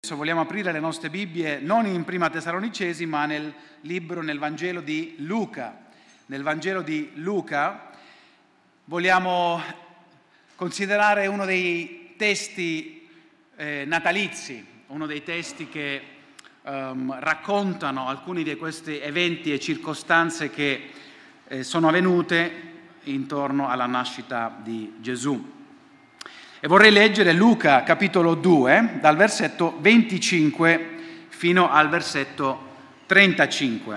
Adesso vogliamo aprire le nostre Bibbie non in Prima Tessalonicesi, ma nel Vangelo di Luca. Nel Vangelo di Luca vogliamo considerare uno dei testi natalizi, uno dei testi che raccontano alcuni di questi eventi e circostanze che sono avvenute intorno alla nascita di Gesù. E vorrei leggere Luca capitolo 2 dal versetto 25 fino al versetto 35.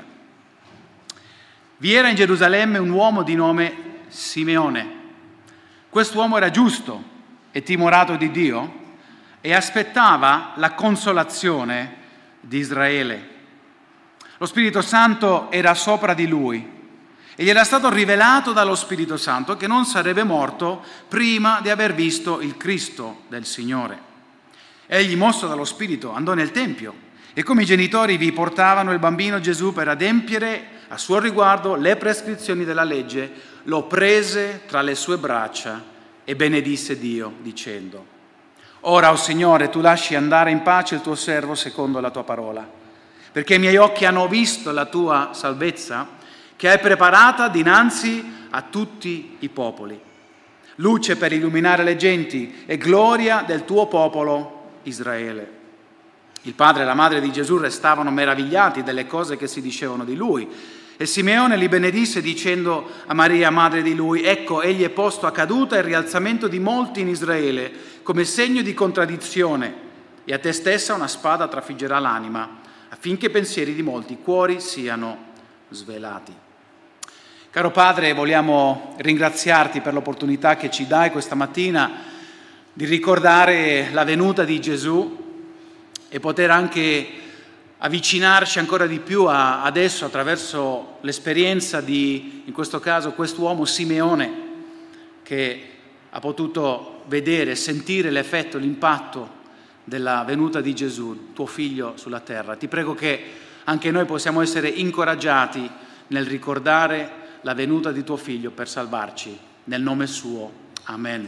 Vi era in Gerusalemme un uomo di nome Simeone. Quest'uomo era giusto e timorato di Dio e aspettava la consolazione di Israele. Lo Spirito Santo era sopra di lui e gli era stato rivelato dallo Spirito Santo che non sarebbe morto prima di aver visto il Cristo del Signore. Egli, mosso dallo Spirito, andò nel Tempio e come i genitori vi portavano il bambino Gesù per adempiere a suo riguardo le prescrizioni della legge, lo prese tra le sue braccia e benedisse Dio dicendo: Ora, o Signore, tu lasci andare in pace il tuo servo secondo la tua parola, perché i miei occhi hanno visto la tua salvezza che hai preparata dinanzi a tutti i popoli, luce per illuminare le genti e gloria del tuo popolo Israele. Il padre e la madre di Gesù restavano meravigliati delle cose che si dicevano di lui. E Simeone li benedisse dicendo a Maria, madre di lui: Ecco, egli è posto a caduta e rialzamento di molti in Israele, come segno di contraddizione, e a te stessa una spada trafiggerà l'anima, affinché i pensieri di molti cuori siano svelati. Caro Padre, vogliamo ringraziarti per l'opportunità che ci dai questa mattina di ricordare la venuta di Gesù e poter anche avvicinarci ancora di più adesso attraverso l'esperienza di, in questo caso, quest'uomo Simeone, che ha potuto vedere, sentire l'effetto, l'impatto della venuta di Gesù, tuo figlio sulla terra. Ti prego che anche noi possiamo essere incoraggiati nel ricordare la venuta di tuo figlio per salvarci, nel nome suo. Amen.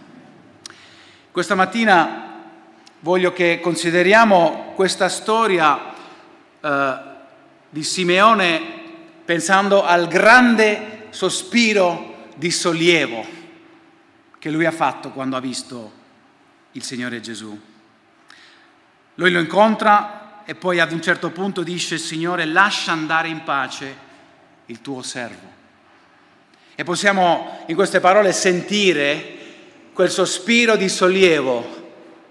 Questa mattina voglio che consideriamo questa storia di Simeone pensando al grande sospiro di sollievo che lui ha fatto quando ha visto il Signore Gesù. Lui lo incontra e poi ad un certo punto dice: Signore, lascia andare in pace il tuo servo. E possiamo in queste parole sentire quel sospiro di sollievo.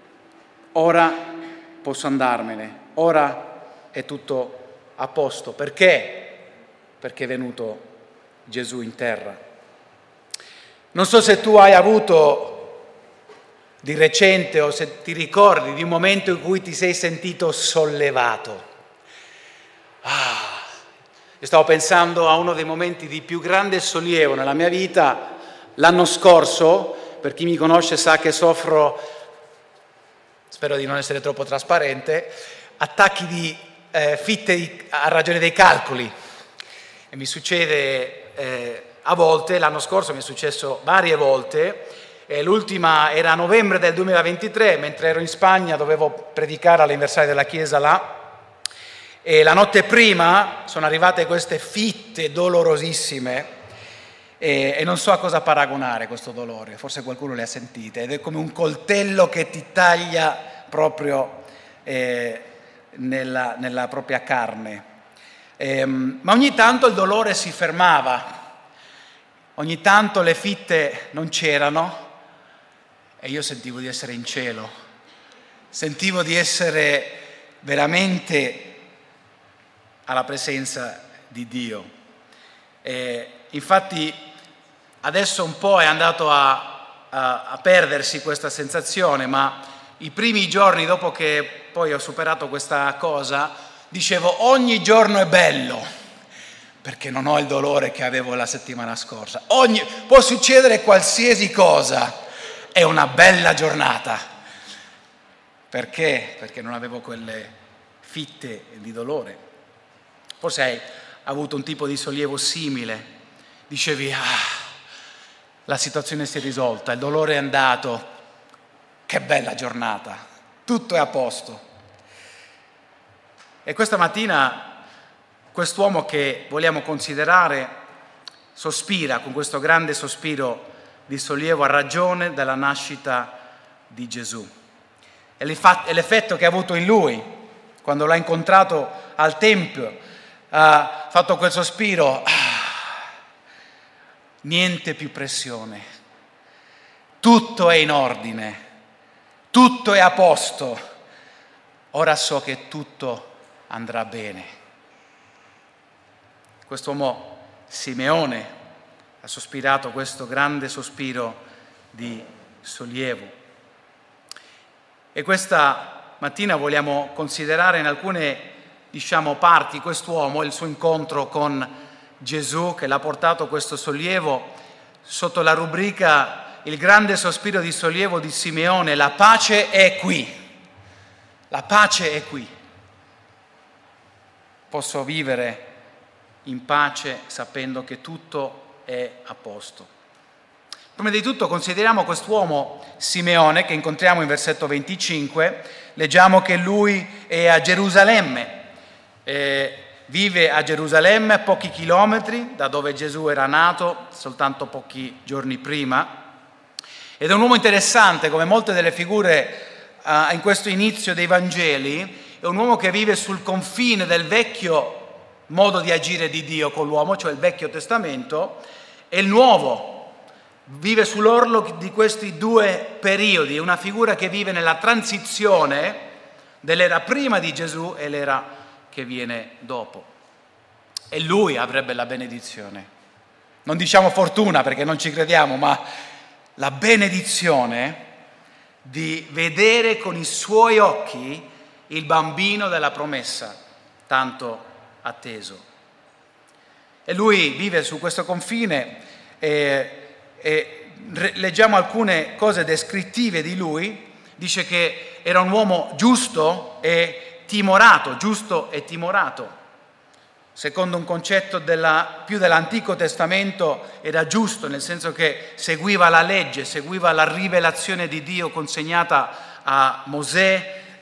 Ora posso andarmene, ora è tutto a posto. Perché? Perché è venuto Gesù in terra. Non so se tu hai avuto di recente o se ti ricordi di un momento in cui ti sei sentito sollevato. Io stavo pensando a uno dei momenti di più grande sollievo nella mia vita l'anno scorso. Per chi mi conosce sa che soffro, spero di non essere troppo trasparente, attacchi di fitte a ragione dei calcoli. E mi succede a volte, l'anno scorso mi è successo varie volte, l'ultima era a novembre del 2023, mentre ero in Spagna, dovevo predicare all'anniversario della chiesa là. E la notte prima sono arrivate queste fitte dolorosissime e non so a cosa paragonare questo dolore, forse qualcuno le ha sentite, ed è come un coltello che ti taglia proprio nella propria carne. Ma ogni tanto il dolore si fermava, ogni tanto le fitte non c'erano e io sentivo di essere in cielo, sentivo di essere veramente alla presenza di Dio. Infatti adesso un po' è andato a perdersi questa sensazione, ma i primi giorni dopo che poi ho superato questa cosa dicevo: ogni giorno è bello, perché non ho il dolore che avevo la settimana scorsa. Può succedere qualsiasi cosa, è una bella giornata. Perché? Perché non avevo quelle fitte di dolore. Forse hai avuto un tipo di sollievo simile, dicevi: la situazione si è risolta, il dolore è andato, che bella giornata, tutto è a posto. E questa mattina quest'uomo che vogliamo considerare sospira con questo grande sospiro di sollievo a ragione della nascita di Gesù. E l'effetto che ha avuto in lui quando l'ha incontrato al Tempio, ha fatto quel sospiro, niente più pressione, tutto è in ordine, tutto è a posto, ora so che tutto andrà bene. Quest'uomo Simeone ha sospirato questo grande sospiro di sollievo. E questa mattina vogliamo considerare in alcune, parti quest'uomo e il suo incontro con Gesù che l'ha portato questo sollievo sotto la rubrica il grande sospiro di sollievo di Simeone, la pace è qui, la pace è qui. Posso vivere in pace sapendo che tutto è a posto. Prima di tutto consideriamo quest'uomo Simeone che incontriamo in versetto 25, leggiamo che lui è a Gerusalemme, vive a Gerusalemme a pochi chilometri da dove Gesù era nato, soltanto pochi giorni prima, ed è un uomo interessante, come molte delle figure in questo inizio dei Vangeli, è un uomo che vive sul confine del vecchio modo di agire di Dio con l'uomo, cioè il Vecchio Testamento, e il Nuovo. Vive sull'orlo di questi due periodi, una figura che vive nella transizione dell'era prima di Gesù e l'era che viene dopo. E lui avrebbe la benedizione. Non diciamo fortuna perché non ci crediamo, ma la benedizione di vedere con i suoi occhi il bambino della promessa, tanto atteso. E lui vive su questo confine e leggiamo alcune cose descrittive di lui. Dice che era un uomo giusto e timorato, secondo un concetto più dell'Antico Testamento era giusto, nel senso che seguiva la legge, seguiva la rivelazione di Dio consegnata a Mosè,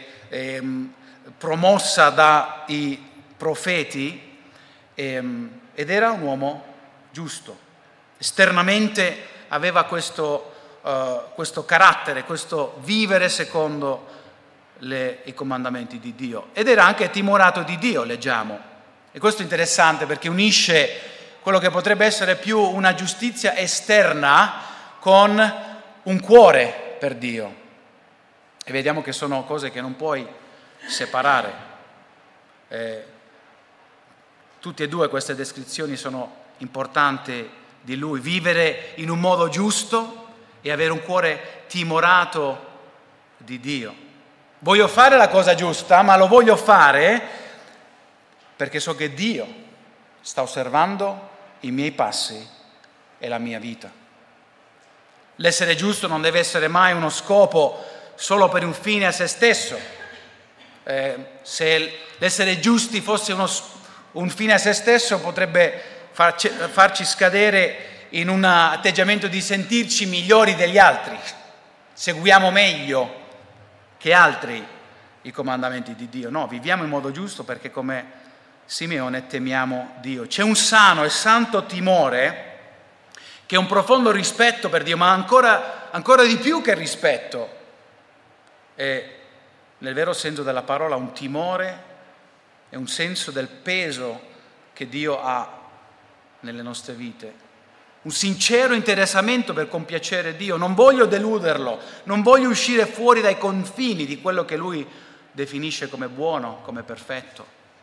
promossa dai profeti, ed era un uomo giusto. Esternamente aveva questo carattere, questo vivere secondo i comandamenti di Dio. Ed era anche timorato di Dio, leggiamo. E questo è interessante perché unisce quello che potrebbe essere più una giustizia esterna con un cuore per Dio. E vediamo che sono cose che non puoi separare. Tutte e due queste descrizioni sono importanti di lui, vivere in un modo giusto e avere un cuore timorato di Dio. Voglio fare la cosa giusta, ma lo voglio fare perché so che Dio sta osservando i miei passi e la mia vita. L'essere giusto non deve essere mai uno scopo solo per un fine a se stesso. Se l'essere giusti fosse un fine a se stesso potrebbe farci scadere in un atteggiamento di sentirci migliori degli altri. Seguiamo meglio che altri i comandamenti di Dio. No, viviamo in modo giusto perché come Simeone temiamo Dio. C'è un sano e santo timore che è un profondo rispetto per Dio, ma ancora di più che rispetto. È nel vero senso della parola un timore e un senso del peso che Dio ha nelle nostre vite, un sincero interessamento per compiacere Dio. Non voglio deluderlo, non voglio uscire fuori dai confini di quello che Lui definisce come buono, come perfetto.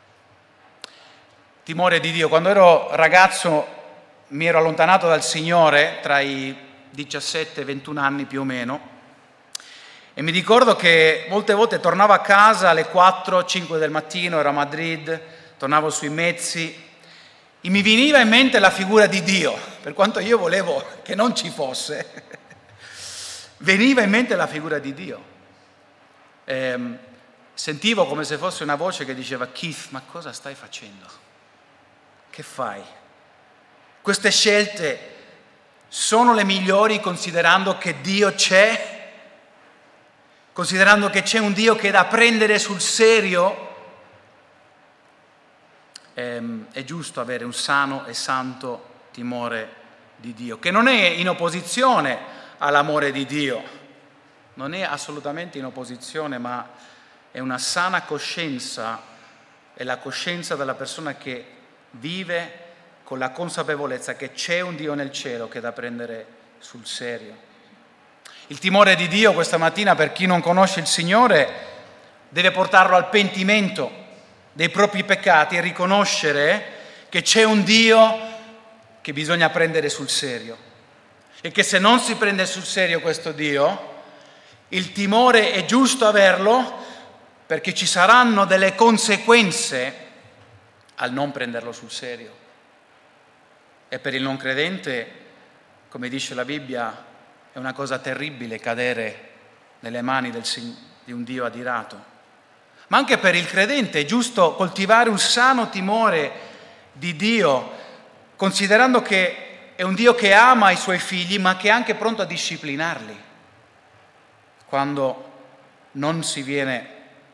Timore di Dio. Quando ero ragazzo mi ero allontanato dal Signore tra i 17 e 21 anni più o meno, e mi ricordo che molte volte tornavo a casa alle 4-5 del mattino, ero a Madrid, tornavo sui mezzi, e mi veniva in mente la figura di Dio, per quanto io volevo che non ci fosse, veniva in mente la figura di Dio. Sentivo come se fosse una voce che diceva: Keith, ma cosa stai facendo? Che fai? Queste scelte sono le migliori considerando che Dio c'è? Considerando che c'è un Dio che è da prendere sul serio? è giusto avere un sano e santo timore di Dio, che non è in opposizione all'amore di Dio, non è assolutamente in opposizione, ma è una sana coscienza, è la coscienza della persona che vive con la consapevolezza che c'è un Dio nel cielo che è da prendere sul serio. Il timore di Dio questa mattina, per chi non conosce il Signore, deve portarlo al pentimento dei propri peccati e riconoscere che c'è un Dio che bisogna prendere sul serio e che se non si prende sul serio questo Dio, il timore è giusto averlo perché ci saranno delle conseguenze al non prenderlo sul serio. E per il non credente, come dice la Bibbia, è una cosa terribile cadere nelle mani di un Dio adirato. Ma anche per il credente è giusto coltivare un sano timore di Dio, considerando che è un Dio che ama i suoi figli, ma che è anche pronto a disciplinarli quando non si viene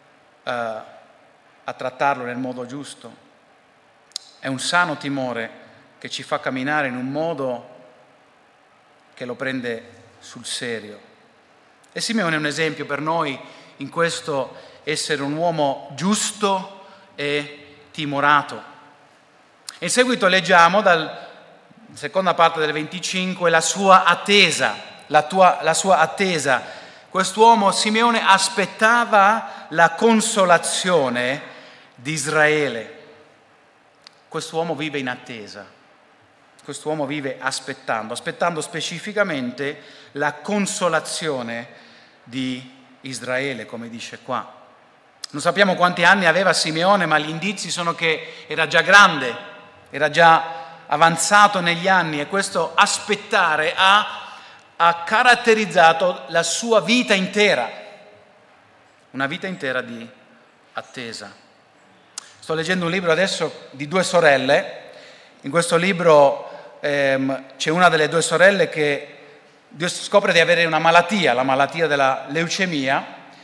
a trattarlo nel modo giusto. È un sano timore che ci fa camminare in un modo che lo prende sul serio. E Simeone è un esempio per noi in questo essere un uomo giusto e timorato. In seguito leggiamo dalla seconda parte del 25 la sua attesa, la sua attesa. Quest'uomo Simeone aspettava la consolazione di Israele. Quest'uomo vive in attesa, quest'uomo vive aspettando specificamente la consolazione di Israele, come dice qua. Non sappiamo quanti anni aveva Simeone, ma gli indizi sono che era già grande, era già avanzato negli anni e questo aspettare ha caratterizzato la sua vita intera, una vita intera di attesa. Sto leggendo un libro adesso di due sorelle. In questo libro c'è una delle due sorelle che scopre di avere una malattia, la malattia della leucemia,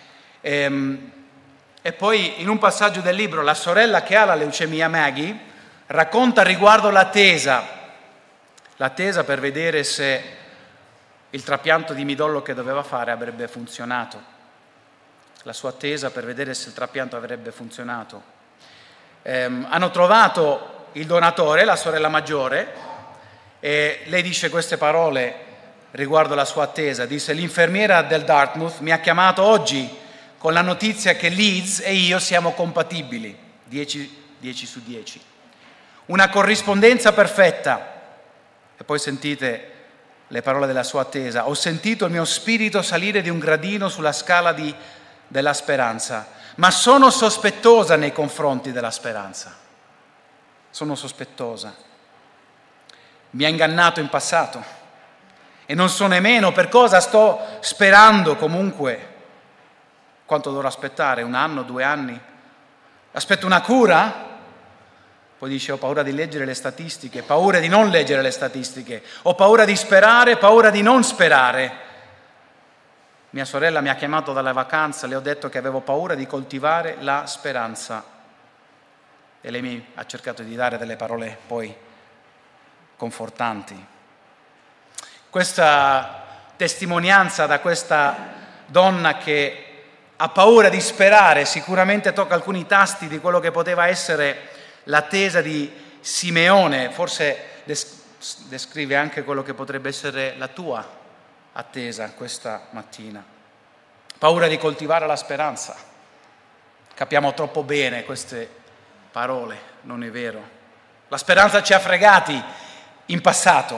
e poi in un passaggio del libro la sorella che ha la leucemia, Maggie, racconta riguardo l'attesa per vedere se il trapianto di midollo che doveva fare avrebbe funzionato, la sua attesa per vedere se il trapianto avrebbe funzionato. Hanno trovato il donatore, la sorella maggiore, e lei dice queste parole riguardo la sua attesa. Dice: l'infermiera del Dartmouth mi ha chiamato oggi con la notizia che Liz e io siamo compatibili, 10 su 10. Una corrispondenza perfetta. E poi sentite le parole della sua attesa. Ho sentito il mio spirito salire di un gradino sulla scala della speranza, ma sono sospettosa nei confronti della speranza. Sono sospettosa. Mi ha ingannato in passato e non so nemmeno per cosa sto sperando comunque. Quanto dovrò aspettare? 1 anno, 2 anni? Aspetto una cura? Poi dice: ho paura di leggere le statistiche, paura di non leggere le statistiche, ho paura di sperare, paura di non sperare. Mia sorella mi ha chiamato dalle vacanze, le ho detto che avevo paura di coltivare la speranza e lei mi ha cercato di dare delle parole poi confortanti. Questa testimonianza da questa donna che ha paura di sperare sicuramente tocca alcuni tasti di quello che poteva essere l'attesa di Simeone, forse descrive anche quello che potrebbe essere la tua attesa questa mattina. Paura di coltivare la speranza. Capiamo troppo bene queste parole, non è vero? La speranza ci ha fregati in passato.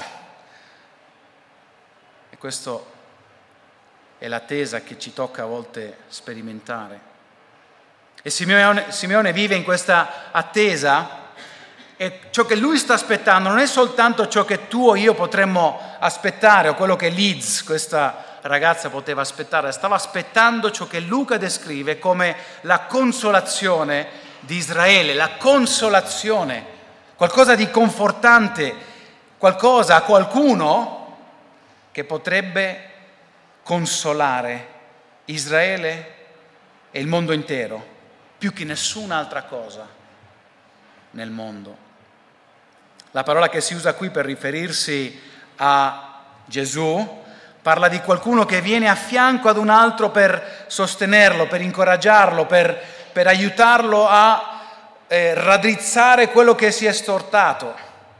E questo è l'attesa che ci tocca a volte sperimentare. E Simeone vive in questa attesa e ciò che lui sta aspettando non è soltanto ciò che tu o io potremmo aspettare o quello che Liz, questa ragazza, poteva aspettare. Stava aspettando ciò che Luca descrive come la consolazione di Israele, la consolazione, qualcosa di confortante, qualcuno che potrebbe consolare Israele e il mondo intero più che nessun'altra cosa nel mondo. La parola che si usa qui per riferirsi a Gesù parla di qualcuno che viene a fianco ad un altro per sostenerlo, per incoraggiarlo, per aiutarlo a raddrizzare quello che si è stortato.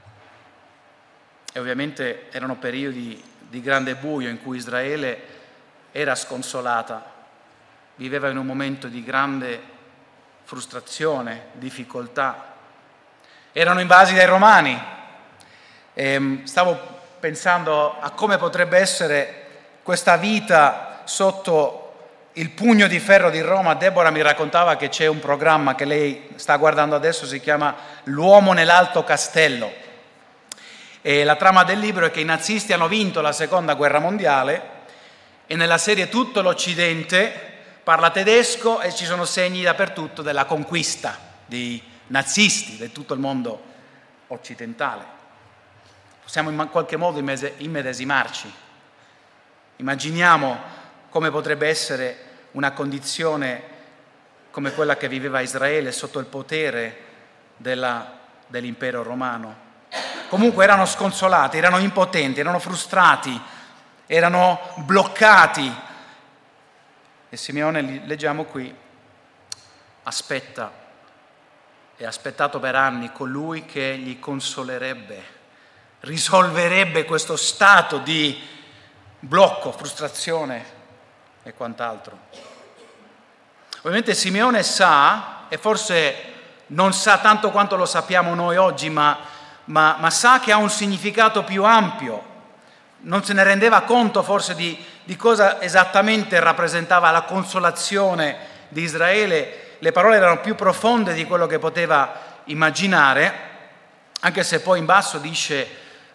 E ovviamente erano periodi di grande buio in cui Israele era sconsolata, viveva in un momento di grande frustrazione, difficoltà. Erano invasi dai Romani. Stavo pensando a come potrebbe essere questa vita sotto il pugno di ferro di Roma. Deborah mi raccontava che c'è un programma che lei sta guardando adesso, si chiama L'uomo nell'alto castello. E la trama del libro è che i nazisti hanno vinto la seconda guerra mondiale e nella serie tutto l'Occidente parla tedesco e ci sono segni dappertutto della conquista dei nazisti, di tutto il mondo occidentale. Possiamo in qualche modo immedesimarci. Immaginiamo come potrebbe essere una condizione come quella che viveva Israele sotto il potere dell'impero romano. Comunque erano sconsolati, erano impotenti, erano frustrati, erano bloccati. E Simeone, leggiamo qui, aspetta, e ha aspettato per anni colui che gli consolerebbe, risolverebbe questo stato di blocco, frustrazione e quant'altro. Ovviamente Simeone sa, e forse non sa tanto quanto lo sappiamo noi oggi, ma sa che ha un significato più ampio. Non se ne rendeva conto forse di cosa esattamente rappresentava la consolazione di Israele. Le parole erano più profonde di quello che poteva immaginare, anche se poi in basso dice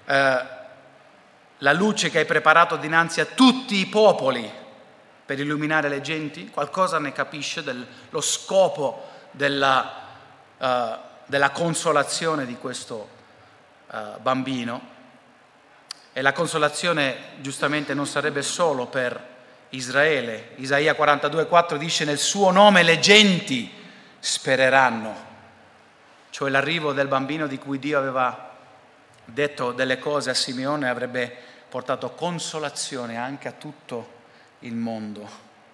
la luce che hai preparato dinanzi a tutti i popoli per illuminare le genti. Qualcosa ne capisce dello scopo della consolazione di questo bambino. E la consolazione giustamente non sarebbe solo per Israele. Isaia 42,4 dice: nel suo nome le genti spereranno, cioè l'arrivo del bambino di cui Dio aveva detto delle cose a Simeone avrebbe portato consolazione anche a tutto il mondo.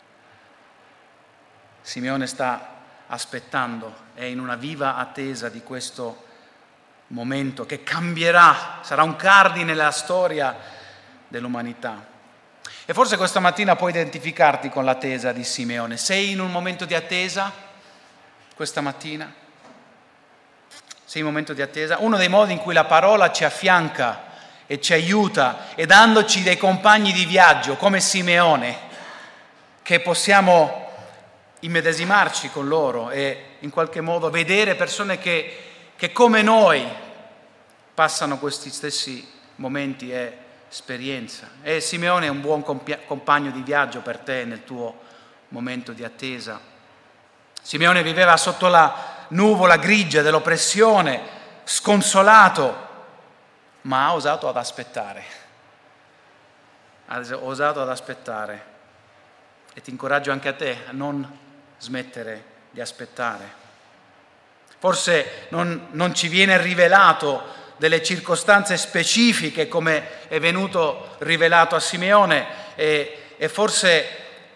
Simeone sta aspettando, è in una viva attesa di questo momento che cambierà, sarà un cardine nella storia dell'umanità. E forse questa mattina puoi identificarti con l'attesa di Simeone. Sei in un momento di attesa questa mattina? Sei in un momento di attesa? Uno dei modi in cui la parola ci affianca e ci aiuta è dandoci dei compagni di viaggio come Simeone, che possiamo immedesimarci con loro e in qualche modo vedere persone che come noi passano questi stessi momenti e esperienza. E Simeone è un buon compagno di viaggio per te nel tuo momento di attesa. Simeone viveva sotto la nuvola grigia dell'oppressione, sconsolato, ma ha osato ad aspettare. Ha osato ad aspettare. E ti incoraggio anche a te a non smettere di aspettare. Forse non ci viene rivelato delle circostanze specifiche come è venuto rivelato a Simeone e forse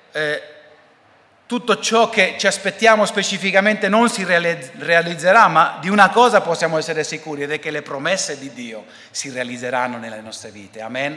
tutto ciò che ci aspettiamo specificamente non si realizzerà, ma di una cosa possiamo essere sicuri ed è che le promesse di Dio si realizzeranno nelle nostre vite. Amen?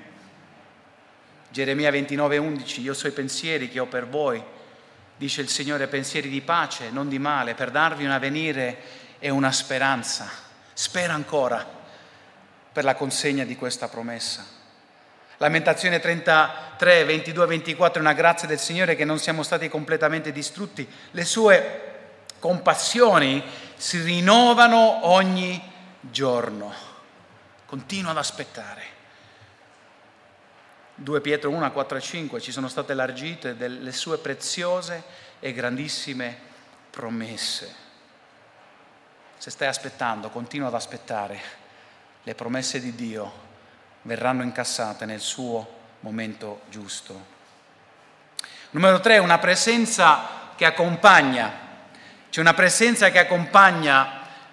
Geremia 29,11: io so i pensieri che ho per voi, dice il Signore, pensieri di pace, non di male, per darvi un avvenire e una speranza. Spera ancora per la consegna di questa promessa. Lamentazione 33, 22-24 è una grazia del Signore che non siamo stati completamente distrutti. Le sue compassioni si rinnovano ogni giorno. Continua ad aspettare. 2 Pietro 1, 4 e 5 ci sono state elargite delle sue preziose e grandissime promesse. Se stai aspettando, continua ad aspettare. Le promesse di Dio verranno incassate nel suo momento giusto. Numero 3, una presenza che accompagna. C'è una presenza che accompagna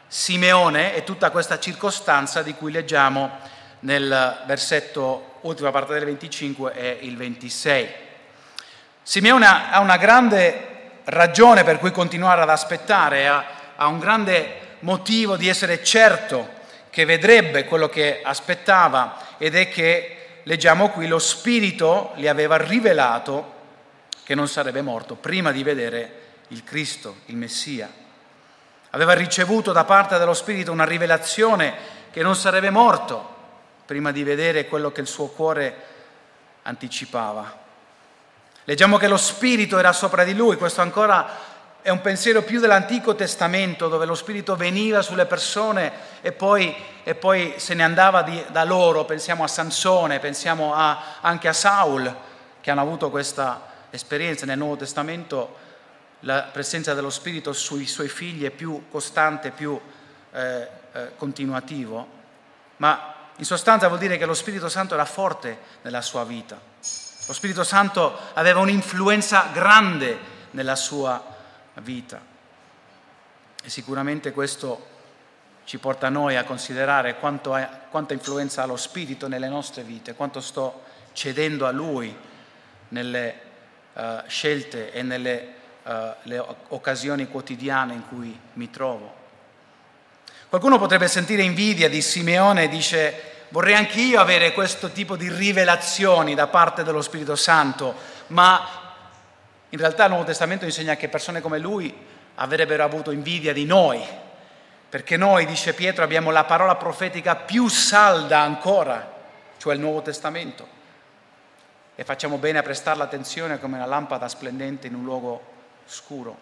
Simeone e tutta questa circostanza di cui leggiamo nel versetto, ultima parte del 25 e il 26. Simeone ha una grande ragione per cui continuare ad aspettare, ha un grande motivo di essere certo che vedrebbe quello che aspettava, ed è che, leggiamo qui, lo Spirito gli aveva rivelato che non sarebbe morto prima di vedere il Cristo, il Messia. Aveva ricevuto da parte dello Spirito una rivelazione che non sarebbe morto prima di vedere quello che il suo cuore anticipava. Leggiamo che lo Spirito era sopra di lui. Questo ancora è un pensiero più dell'Antico Testamento, dove lo Spirito veniva sulle persone e poi se ne andava da loro. Pensiamo a Sansone, pensiamo anche a Saul, che hanno avuto questa esperienza. Nel Nuovo Testamento la presenza dello Spirito sui suoi figli è più costante, più continuativo, ma in sostanza vuol dire che lo Spirito Santo era forte nella sua vita. Lo Spirito Santo aveva un'influenza grande nella sua vita, e sicuramente questo ci porta a noi a considerare quanta influenza ha lo Spirito nelle nostre vite, quanto sto cedendo a Lui nelle scelte e nelle le occasioni quotidiane in cui mi trovo. Qualcuno potrebbe sentire invidia di Simeone e dice: vorrei anch'io avere questo tipo di rivelazioni da parte dello Spirito Santo, ma in realtà il Nuovo Testamento insegna che persone come lui avrebbero avuto invidia di noi, perché noi, dice Pietro, abbiamo la parola profetica più salda ancora, cioè il Nuovo Testamento, e facciamo bene a prestarle attenzione come una lampada splendente in un luogo scuro.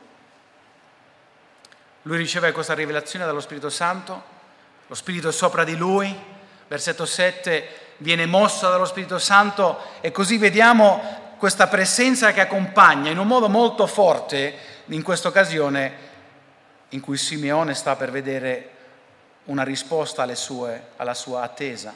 Lui riceve questa rivelazione dallo Spirito Santo, lo Spirito è sopra di lui, versetto 7, viene mosso dallo Spirito Santo, e così vediamo questa presenza che accompagna in un modo molto forte in questa occasione in cui Simeone sta per vedere una risposta alla sua attesa.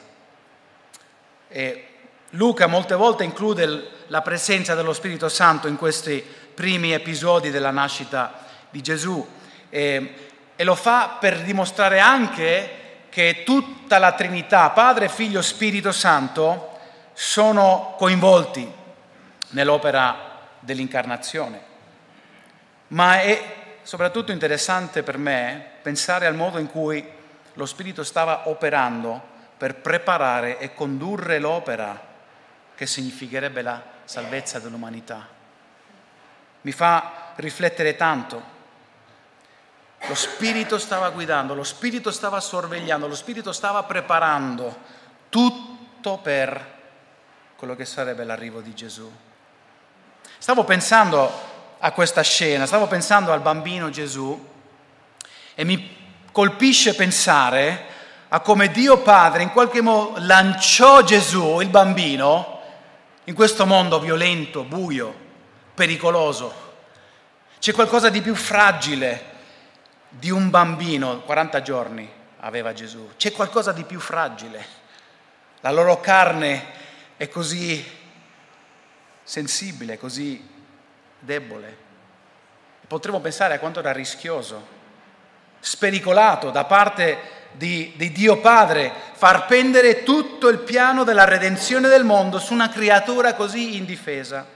E Luca molte volte include la presenza dello Spirito Santo in questi primi episodi della nascita di Gesù, e lo fa per dimostrare anche che tutta la Trinità, Padre, Figlio, Spirito Santo, sono coinvolti nell'opera dell'incarnazione. Ma è soprattutto interessante per me pensare al modo in cui lo Spirito stava operando per preparare e condurre l'opera che significherebbe la salvezza dell'umanità. Mi fa riflettere tanto. Lo Spirito stava guidando, lo Spirito stava sorvegliando, lo Spirito stava preparando tutto per quello che sarebbe l'arrivo di Gesù. Stavo pensando a questa scena, stavo pensando al bambino Gesù, e mi colpisce pensare a come Dio Padre in qualche modo lanciò Gesù, il bambino, in questo mondo violento, buio, pericoloso. C'è qualcosa di più fragile di un bambino. 40 giorni aveva Gesù. C'è qualcosa di più fragile. La loro carne è così sensibile, così debole. Potremmo pensare a quanto era rischioso, spericolato da parte di Dio Padre far pendere tutto il piano della redenzione del mondo su una creatura così indifesa.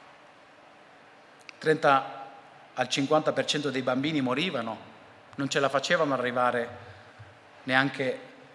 30 al 50% dei bambini morivano, non ce la facevano arrivare neanche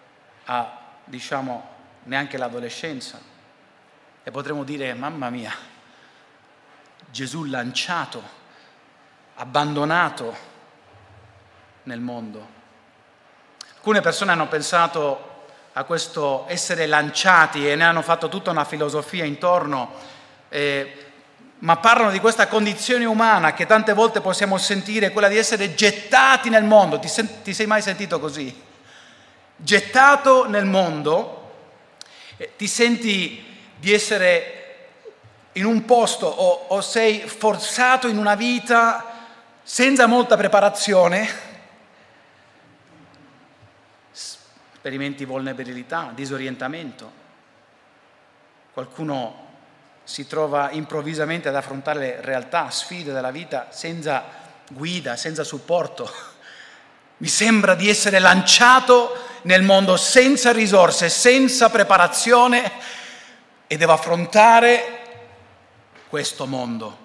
l'adolescenza. E potremmo dire: mamma mia, Gesù lanciato, abbandonato nel mondo. Alcune persone hanno pensato a questo essere lanciati e ne hanno fatto tutta una filosofia intorno, ma parlano di questa condizione umana che tante volte possiamo sentire, quella di essere gettati nel mondo. Ti sei mai sentito così? Gettato nel mondo, ti senti di essere in un posto o sei forzato in una vita senza molta preparazione, sperimenti vulnerabilità, disorientamento. Qualcuno si trova improvvisamente ad affrontare le realtà, sfide della vita senza guida, senza supporto. Mi sembra di essere lanciato nel mondo senza risorse, senza preparazione e devo affrontare questo mondo.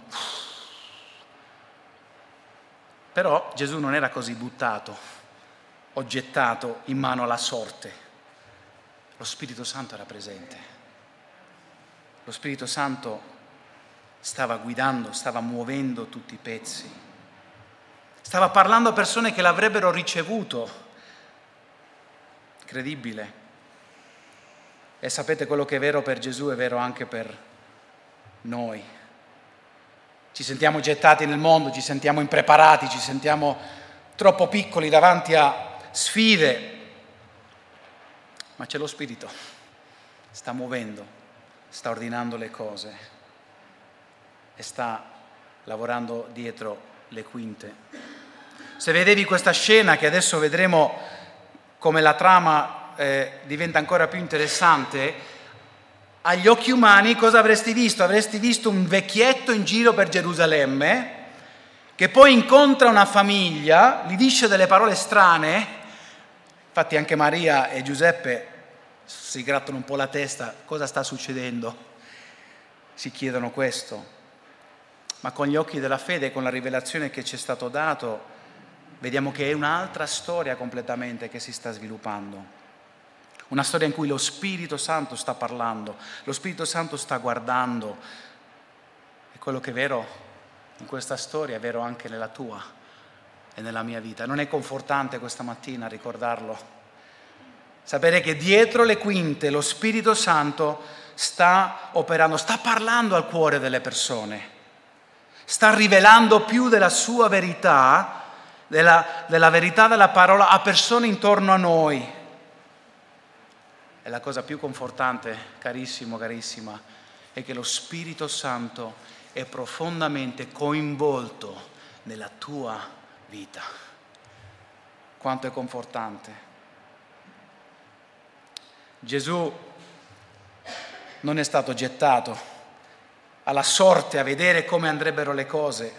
Però Gesù non era così buttato o gettato in mano alla sorte. Lo Spirito Santo era presente. Lo Spirito Santo stava guidando, stava muovendo tutti i pezzi. Stava parlando a persone che l'avrebbero ricevuto. Incredibile. E sapete, quello che è vero per Gesù è vero anche per noi. Ci sentiamo gettati nel mondo, ci sentiamo impreparati, ci sentiamo troppo piccoli davanti a sfide, ma c'è lo Spirito, sta muovendo, sta ordinando le cose e sta lavorando dietro le quinte. Se vedevi questa scena, che adesso vedremo come la trama diventa ancora più interessante, agli occhi umani cosa avresti visto? Avresti visto un vecchietto in giro per Gerusalemme che poi incontra una famiglia, gli dice delle parole strane. Infatti anche Maria e Giuseppe si grattano un po' la testa, cosa sta succedendo? Si chiedono questo. Ma con gli occhi della fede, con la rivelazione che ci è stato dato, vediamo che è un'altra storia completamente che si sta sviluppando. Una storia in cui lo Spirito Santo sta parlando, lo Spirito Santo sta guardando. E quello che è vero in questa storia è vero anche nella tua e nella mia vita. Non è confortante questa mattina ricordarlo? Sapere che dietro le quinte lo Spirito Santo sta operando, sta parlando al cuore delle persone, sta rivelando più della sua verità, della verità della parola a persone intorno a noi. E la cosa più confortante, carissimo, carissima, è che lo Spirito Santo è profondamente coinvolto nella tua vita. Quanto è confortante. Gesù non è stato gettato alla sorte a vedere come andrebbero le cose,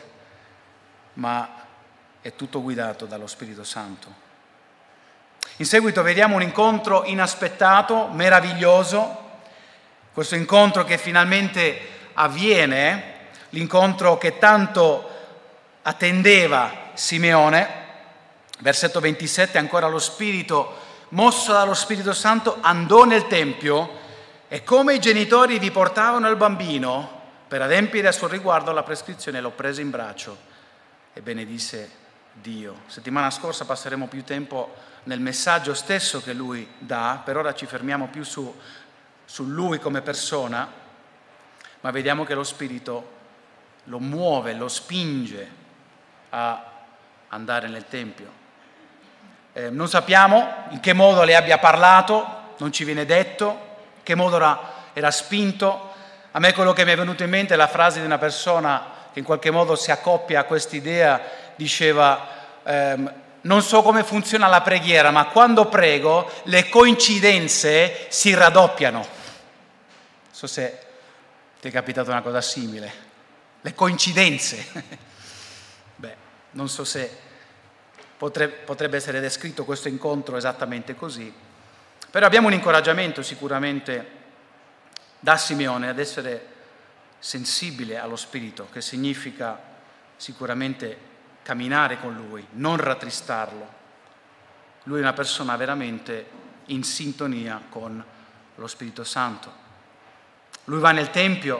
ma è tutto guidato dallo Spirito Santo. In seguito vediamo un incontro inaspettato, meraviglioso, questo incontro che finalmente avviene, l'incontro che tanto attendeva Simeone. Versetto 27, ancora lo Spirito, mosso dallo Spirito Santo, andò nel Tempio e come i genitori vi portavano il bambino per adempiere a suo riguardo la prescrizione, lo prese in braccio e benedisse Dio. Settimana scorsa passeremo più tempo nel messaggio stesso che lui dà, per ora ci fermiamo più su lui come persona, ma vediamo che lo Spirito lo muove, lo spinge a andare nel Tempio. Non sappiamo in che modo le abbia parlato, non ci viene detto, in che modo era spinto. A me quello che mi è venuto in mente è la frase di una persona che in qualche modo si accoppia a quest'idea, diceva non so come funziona la preghiera, ma quando prego le coincidenze si raddoppiano. Non so se ti è capitata una cosa simile. Le coincidenze. Beh, non so se potrebbe essere descritto questo incontro esattamente così, però abbiamo un incoraggiamento sicuramente da Simeone ad essere sensibile allo Spirito, che significa sicuramente camminare con Lui, non rattristarlo. Lui è una persona veramente in sintonia con lo Spirito Santo. Lui va nel Tempio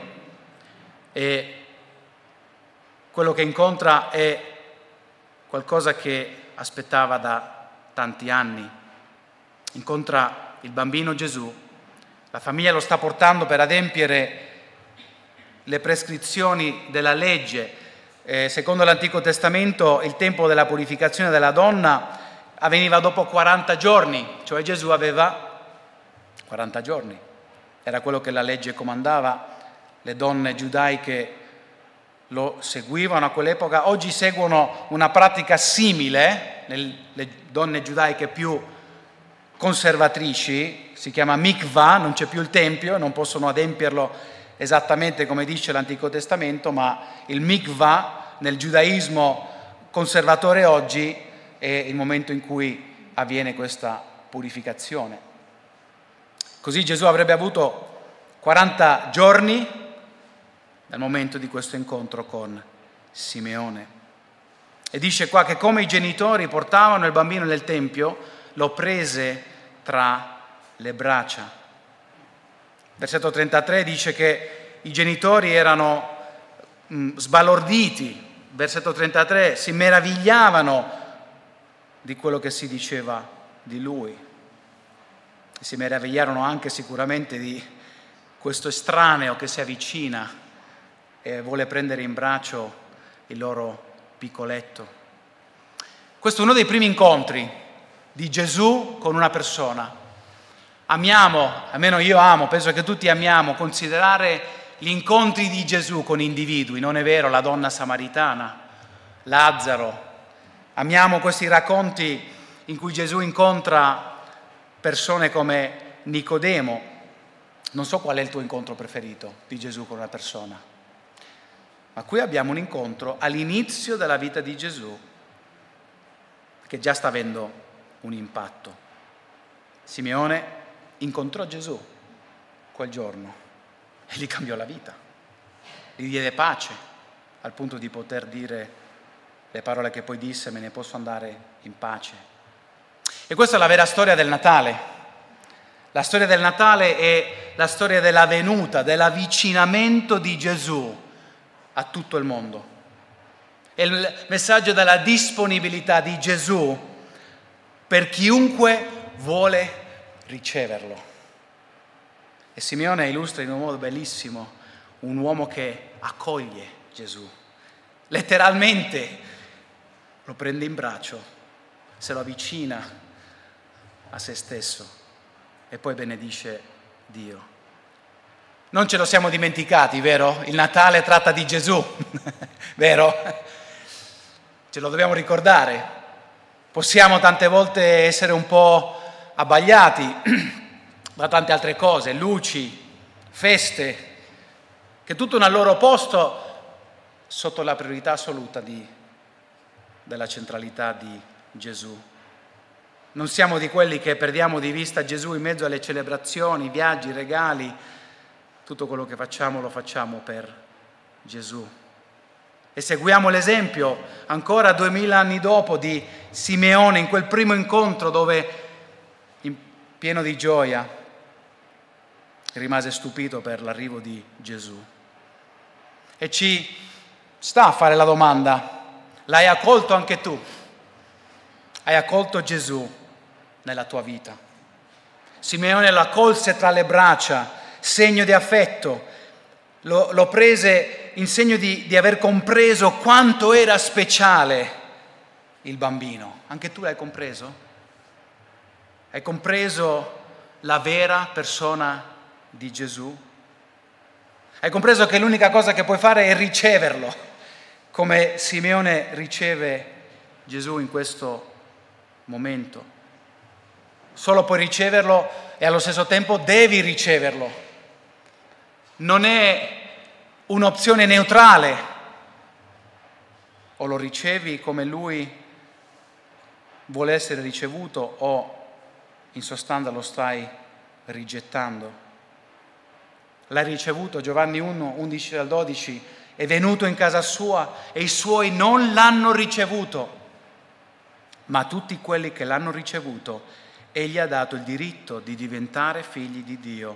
e quello che incontra è qualcosa che aspettava da tanti anni. Incontra il bambino Gesù, la famiglia lo sta portando per adempiere le prescrizioni della legge. Secondo l'Antico Testamento il tempo della purificazione della donna avveniva dopo 40 giorni, cioè Gesù aveva 40 giorni, era quello che la legge comandava. Le donne giudaiche lo seguivano a quell'epoca, oggi seguono una pratica simile, le donne giudaiche più conservatrici, si chiama mikvah, non c'è più il tempio, non possono adempierlo esattamente come dice l'Antico Testamento, ma il mikvah nel giudaismo conservatore oggi è il momento in cui avviene questa purificazione. Così Gesù avrebbe avuto 40 giorni dal momento di questo incontro con Simeone. E dice qua che come i genitori portavano il bambino nel Tempio, lo prese tra le braccia. Versetto 33 dice che i genitori erano sbalorditi. Versetto 33, si meravigliavano di quello che si diceva di lui. Si meravigliarono anche sicuramente di questo estraneo che si avvicina e vuole prendere in braccio il loro piccoletto. Questo è uno dei primi incontri di Gesù con una persona. Amiamo, almeno io amo, penso che tutti amiamo, considerare gli incontri di Gesù con individui, non è vero? La donna samaritana, Lazzaro. Amiamo questi racconti in cui Gesù incontra persone come Nicodemo. Non so qual è il tuo incontro preferito di Gesù con una persona, ma qui abbiamo un incontro all'inizio della vita di Gesù che già sta avendo un impatto. Simeone incontrò Gesù quel giorno e gli cambiò la vita, gli diede pace al punto di poter dire le parole che poi disse: me ne posso andare in pace. E questa è la vera storia del Natale. La storia del Natale è la storia della venuta, dell'avvicinamento di Gesù a tutto il mondo. È il messaggio della disponibilità di Gesù per chiunque vuole riceverlo. E Simeone illustra in un modo bellissimo un uomo che accoglie Gesù, letteralmente lo prende in braccio, se lo avvicina a se stesso e poi benedice Dio. Non ce lo siamo dimenticati, vero? Il Natale tratta di Gesù, vero? Ce lo dobbiamo ricordare. Possiamo tante volte essere un po' abbagliati da tante altre cose, luci, feste, che tutto hanno al loro posto sotto la priorità assoluta della centralità di Gesù. Non siamo di quelli che perdiamo di vista Gesù in mezzo alle celebrazioni, viaggi, regali. Tutto quello che facciamo lo facciamo per Gesù. E seguiamo l'esempio ancora 2000 anni dopo di Simeone in quel primo incontro dove, pieno di gioia, rimase stupito per l'arrivo di Gesù. E ci sta a fare la domanda: l'hai accolto anche tu? Hai accolto Gesù nella tua vita? Simeone lo accolse tra le braccia, segno di affetto, lo prese in segno di aver compreso quanto era speciale il bambino. Anche tu l'hai compreso? Hai compreso la vera persona di Gesù? Hai compreso che l'unica cosa che puoi fare è riceverlo, come Simeone riceve Gesù in questo momento. Solo puoi riceverlo e allo stesso tempo devi riceverlo. Non è un'opzione neutrale: o lo ricevi come lui vuole essere ricevuto o in sostanza lo stai rigettando. L'hai ricevuto, Giovanni 1, 11-12, è venuto in casa sua e i suoi non l'hanno ricevuto, ma tutti quelli che l'hanno ricevuto egli ha dato il diritto di diventare figli di Dio,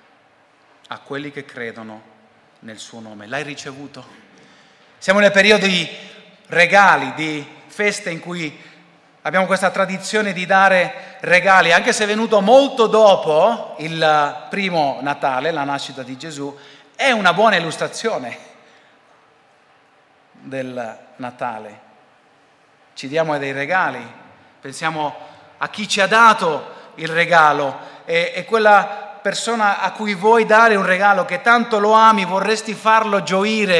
a quelli che credono nel suo nome. L'hai ricevuto? Siamo nel periodo di regali, di feste in cui abbiamo questa tradizione di dare regali, anche se è venuto molto dopo il primo Natale, la nascita di Gesù. È una buona illustrazione del Natale. Ci diamo dei regali, pensiamo a chi ci ha dato il regalo e quella persona a cui vuoi dare un regalo, che tanto lo ami, vorresti farlo gioire.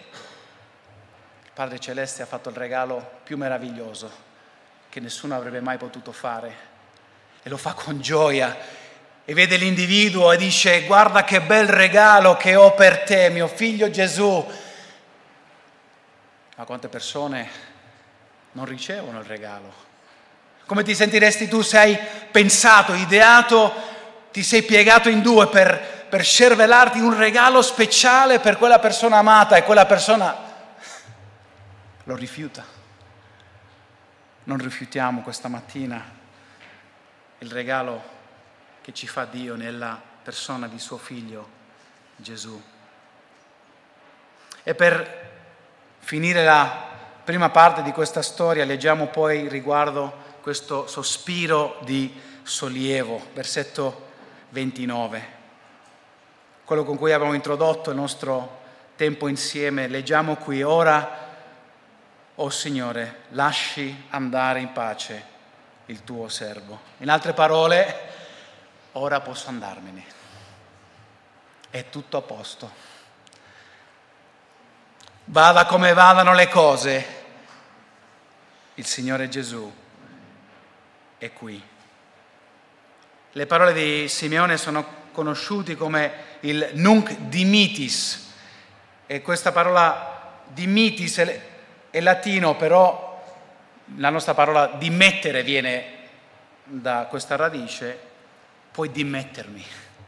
Il Padre Celeste ha fatto il regalo più meraviglioso che nessuno avrebbe mai potuto fare, e lo fa con gioia, e vede l'individuo e dice: guarda che bel regalo che ho per te, mio figlio Gesù. Ma quante persone non ricevono il regalo? Come ti sentiresti tu se hai pensato, ideato, ti sei piegato in due per scervellarti un regalo speciale per quella persona amata e quella persona lo rifiuta. Non rifiutiamo questa mattina il regalo che ci fa Dio nella persona di suo figlio Gesù. E per finire la prima parte di questa storia leggiamo poi riguardo questo sospiro di sollievo, versetto 29. Quello con cui abbiamo introdotto il nostro tempo insieme, leggiamo qui: ora, o Signore, lasci andare in pace il tuo servo. In altre parole, ora posso andarmene. È tutto a posto. Vada come vadano le cose, il Signore Gesù è qui. Le parole di Simeone sono conosciute come il nunc dimittis, e questa parola dimittis è latino, però la nostra parola dimettere viene da questa radice. Puoi dimettermi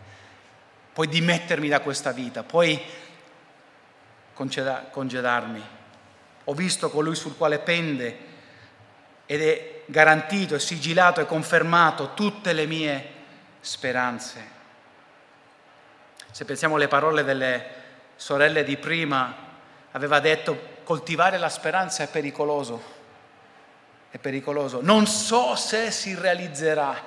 da questa vita, puoi congedarmi. Ho visto colui sul quale pende ed è garantito, è sigillato e confermato tutte le mie speranze. Se pensiamo alle parole delle sorelle di prima, aveva detto: coltivare la speranza è pericoloso, non so se si realizzerà.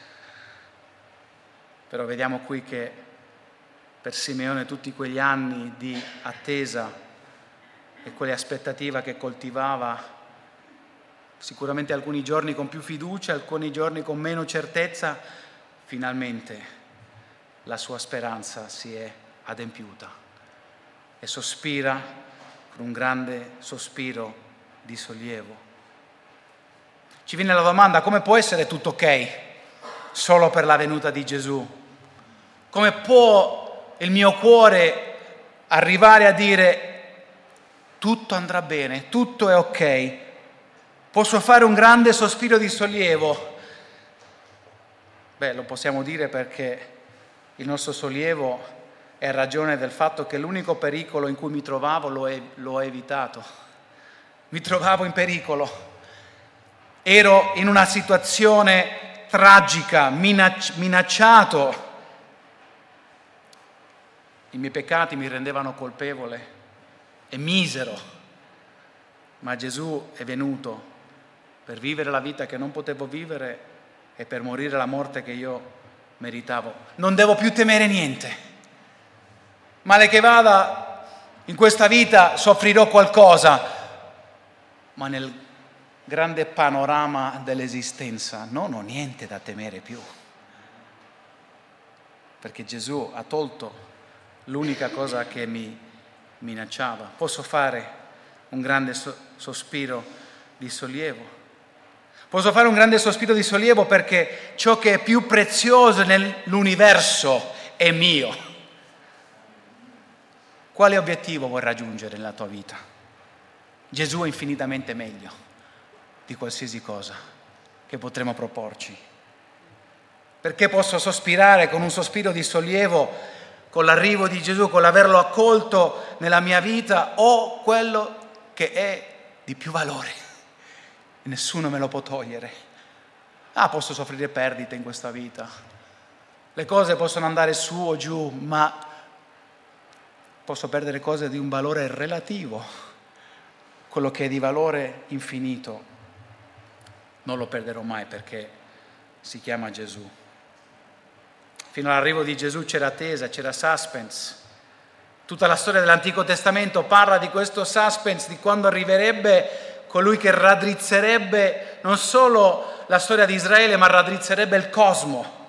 Però vediamo qui che per Simeone tutti quegli anni di attesa e quelle aspettative che coltivava, sicuramente alcuni giorni con più fiducia, alcuni giorni con meno certezza, finalmente la sua speranza si è adempiuta e sospira con un grande sospiro di sollievo. Ci viene la domanda: come può essere tutto ok solo per la venuta di Gesù? Come può il mio cuore arrivare a dire tutto andrà bene, tutto è ok? Posso fare un grande sospiro di sollievo? Beh, lo possiamo dire perché il nostro sollievo è ragione del fatto che l'unico pericolo in cui mi trovavo l'ho evitato. Mi trovavo in pericolo, ero in una situazione tragica, minacciato. I miei peccati mi rendevano colpevole e misero, ma Gesù è venuto per vivere la vita che non potevo vivere e per morire la morte che io meritavo. Non devo più temere niente. Male che vada, in questa vita soffrirò qualcosa, ma nel grande panorama dell'esistenza non ho niente da temere più, perché Gesù ha tolto l'unica cosa che mi minacciava. Posso fare un grande sospiro di sollievo. Posso fare un grande sospiro di sollievo perché ciò che è più prezioso nell'universo è mio. Quale obiettivo vuoi raggiungere nella tua vita? Gesù è infinitamente meglio di qualsiasi cosa che potremo proporci. Perché posso sospirare con un sospiro di sollievo con l'arrivo di Gesù, con l'averlo accolto nella mia vita, o quello che è di più valore? Nessuno me lo può togliere. Posso soffrire perdite in questa vita, le cose possono andare su o giù, ma posso perdere cose di un valore relativo. Quello che è di valore infinito non lo perderò mai, perché si chiama Gesù. Fino all'arrivo di Gesù c'era attesa, c'era suspense. Tutta la storia dell'Antico Testamento parla di questo suspense, di quando arriverebbe colui che raddrizzerebbe non solo la storia di Israele, ma raddrizzerebbe il cosmo.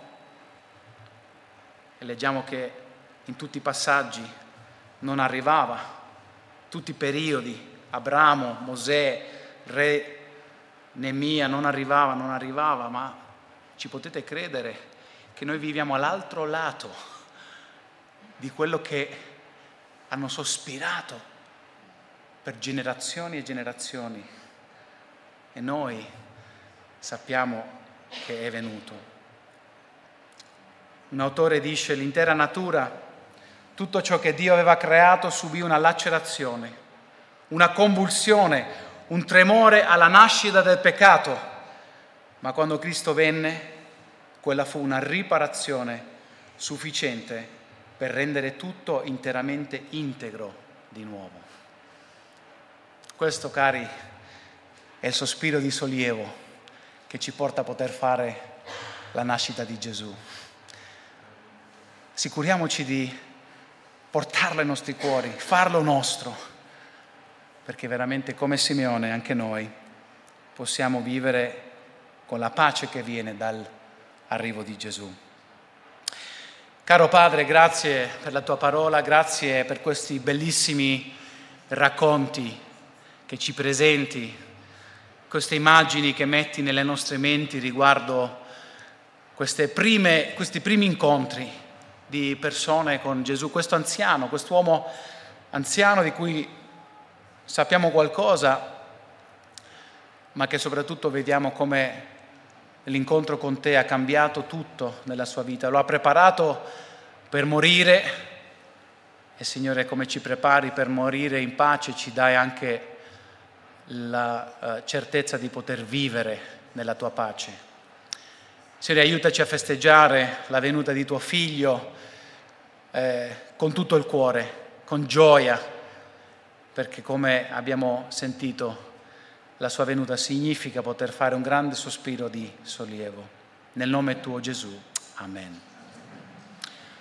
E leggiamo che in tutti i passaggi non arrivava, tutti i periodi, Abramo, Mosè, re Neemia, non arrivava, ma ci potete credere che noi viviamo all'altro lato di quello che hanno sospirato per generazioni e generazioni. E noi sappiamo che è venuto. Un autore dice: l'intera natura, tutto ciò che Dio aveva creato, subì una lacerazione, una convulsione, un tremore alla nascita del peccato. Ma quando Cristo venne, quella fu una riparazione sufficiente per rendere tutto interamente integro di nuovo. Questo, cari, è il sospiro di sollievo che ci porta a poter fare la nascita di Gesù. Assicuriamoci di portarlo ai nostri cuori, farlo nostro, perché veramente come Simeone anche noi possiamo vivere con la pace che viene dall'arrivo di Gesù. Caro Padre, grazie per la tua parola, grazie per questi bellissimi racconti che ci presenti, queste immagini che metti nelle nostre menti riguardo questi primi incontri di persone con Gesù, questo anziano, quest'uomo anziano di cui sappiamo qualcosa, ma che soprattutto vediamo come l'incontro con te ha cambiato tutto nella sua vita, lo ha preparato per morire e, Signore, come ci prepari per morire in pace, ci dai anche la certezza di poter vivere nella tua pace. Signore, aiutaci a festeggiare la venuta di tuo Figlio con tutto il cuore, con gioia, perché come abbiamo sentito la sua venuta significa poter fare un grande sospiro di sollievo. Nel nome tuo Gesù. Amen.